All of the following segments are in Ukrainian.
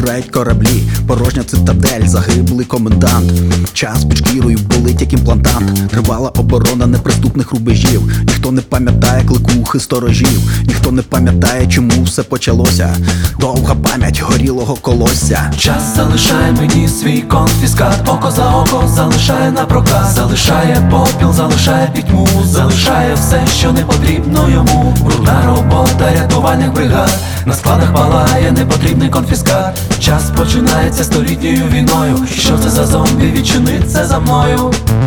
грають кораблі, порожня цитадель, загиблий комендант. Час під шкірою болить, як імплантант. Тривала оборона неприступних рубежів. Ніхто не пам'ятає кликухи сторожів, ніхто не пам'ятає, чому все почалося. Довга пам'ять горілого колосся. Час залишає мені свій конфіскат, око за око залишає на прокат. Залишає попіл, залишає пітьму, залишає все, що не потрібно йому. Брудна робота рятувальних бригад, на складах палає непотрібний конфіскат. Час починається столітньою війною. Що це за зомбі? Відчини це за мною.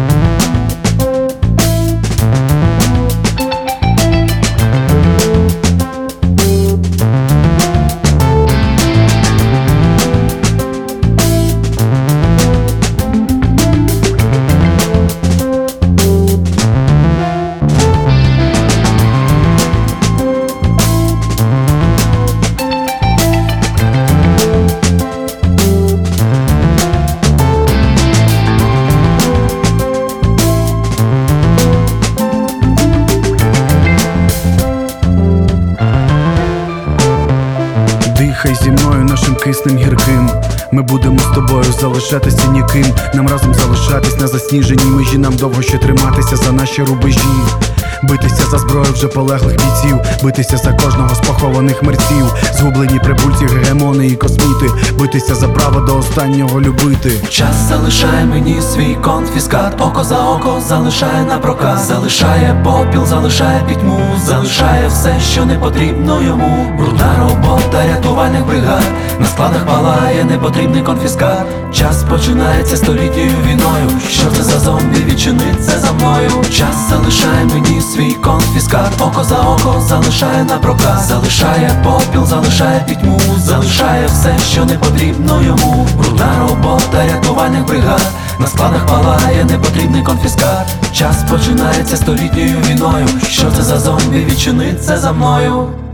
Дихай зі мною нашим киснем гірким. Ми будемо з тобою залишатися ніким. Нам разом залишатись на засніженій межі. Нам довго ще триматися за наші рубежі. Битися за зброю вже полеглих бійців, битися за кожного з похованих мерців. Згублені прибульці, гегемони і косміти. Битися за право до останнього любити. Час залишає мені свій конфіскат, око за око залишає на прокат. Залишає попіл, залишає пітьму, залишає все, що не потрібно йому. Брудна робота рятувальних бригад, на складах палає непотрібний конфіскат. Час починається столітньою війною. Що це за зомбі? Відчини це за мною. Час залишає мені свій конфіскат, око за око залишає на прокат. Залишає попіл, залишає пітьму, залишає все, що не потрібно йому. Брудна робота рятувальних бригад, на складах палає непотрібний конфіскат. Час починається столітньою війною. Що це за зомбі? Відчини це за мною.